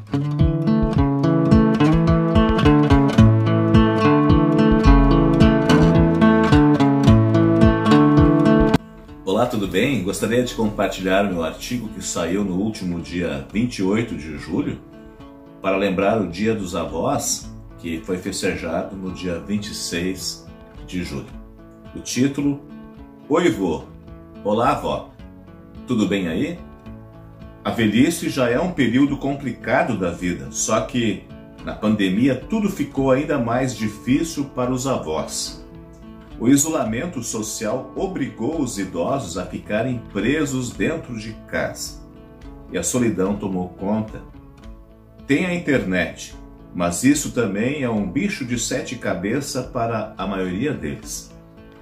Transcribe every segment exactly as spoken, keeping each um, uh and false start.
Olá, tudo bem? Gostaria de compartilhar meu artigo que saiu no último dia vinte e oito de julho para lembrar o Dia dos Avós, que foi festejado no dia vinte e seis de julho. O título: Oi, vô! Olá, avó! Tudo bem aí? A velhice já é um período complicado da vida, só que na pandemia tudo ficou ainda mais difícil para os avós. O isolamento social obrigou os idosos a ficarem presos dentro de casa. E a solidão tomou conta. Tem a internet, mas isso também é um bicho de sete cabeças para a maioria deles.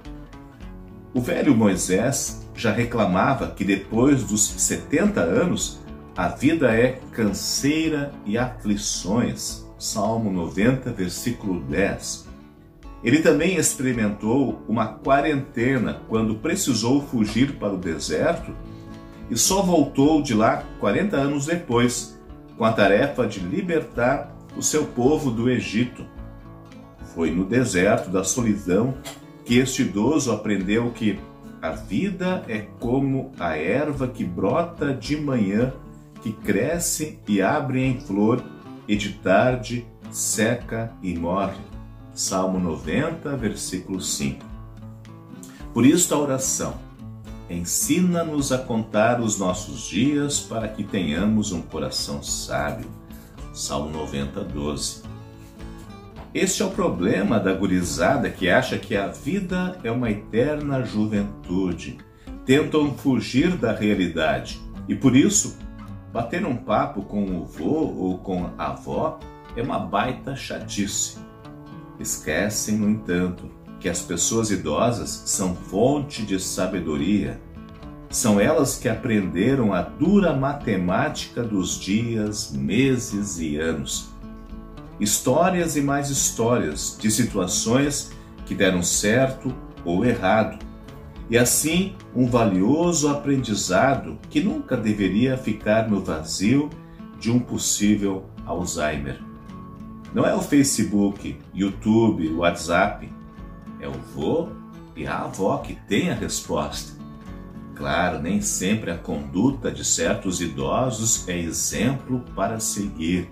O velho Moisés já reclamava que depois dos setenta anos, a vida é canseira e aflições. Salmo noventa, versículo dez. Ele também experimentou uma quarentena quando precisou fugir para o deserto e só voltou de lá quarenta anos depois, com a tarefa de libertar o seu povo do Egito. Foi no deserto da solidão que este idoso aprendeu que a vida é como a erva que brota de manhã, que cresce e abre em flor, e de tarde seca e morre. Salmo noventa, versículo cinco. Por isso a oração: ensina-nos a contar os nossos dias para que tenhamos um coração sábio. Salmo noventa, doze. Este é o problema da gurizada que acha que a vida é uma eterna juventude. Tentam fugir da realidade e por isso bater um papo com o vô ou com a avó é uma baita chatice. Esquecem, no entanto, que as pessoas idosas são fonte de sabedoria. São elas que aprenderam a dura matemática dos dias, meses e anos. Histórias e mais histórias de situações que deram certo ou errado. E assim, um valioso aprendizado que nunca deveria ficar no vazio de um possível Alzheimer. Não é o Facebook, YouTube, WhatsApp. É o vô e a avó que tem a resposta. Claro, nem sempre a conduta de certos idosos é exemplo para seguir.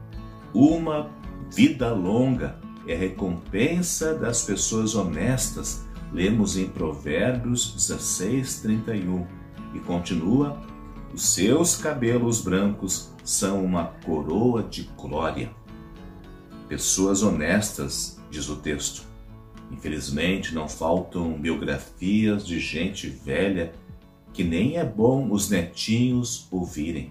Uma vida longa é recompensa das pessoas honestas. Lemos em Provérbios dezesseis, trinta e um. E continua: os seus cabelos brancos são uma coroa de glória. Pessoas honestas, diz o texto. Infelizmente, não faltam biografias de gente velha que nem é bom os netinhos ouvirem.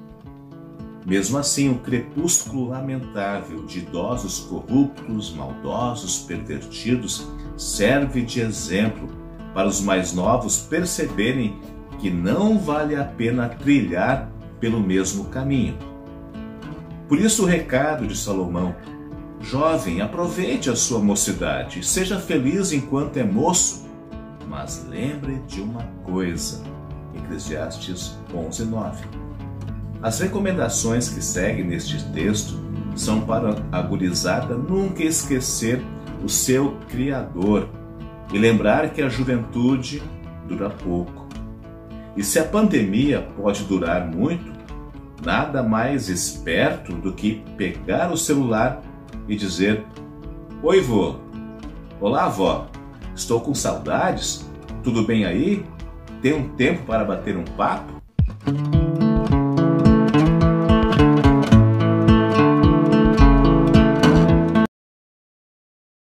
Mesmo assim, o crepúsculo lamentável de idosos corruptos, maldosos, pervertidos, serve de exemplo para os mais novos perceberem que não vale a pena trilhar pelo mesmo caminho. Por isso o recado de Salomão: jovem, aproveite a sua mocidade, seja feliz enquanto é moço, mas lembre de uma coisa. Eclesiastes onze, nove. As recomendações que seguem neste texto são para a gurizada nunca esquecer o seu Criador e lembrar que a juventude dura pouco. E se a pandemia pode durar muito, nada mais esperto do que pegar o celular e dizer: oi, vô! Olá, avó! Estou com saudades? Tudo bem aí? Tem um tempo para bater um papo?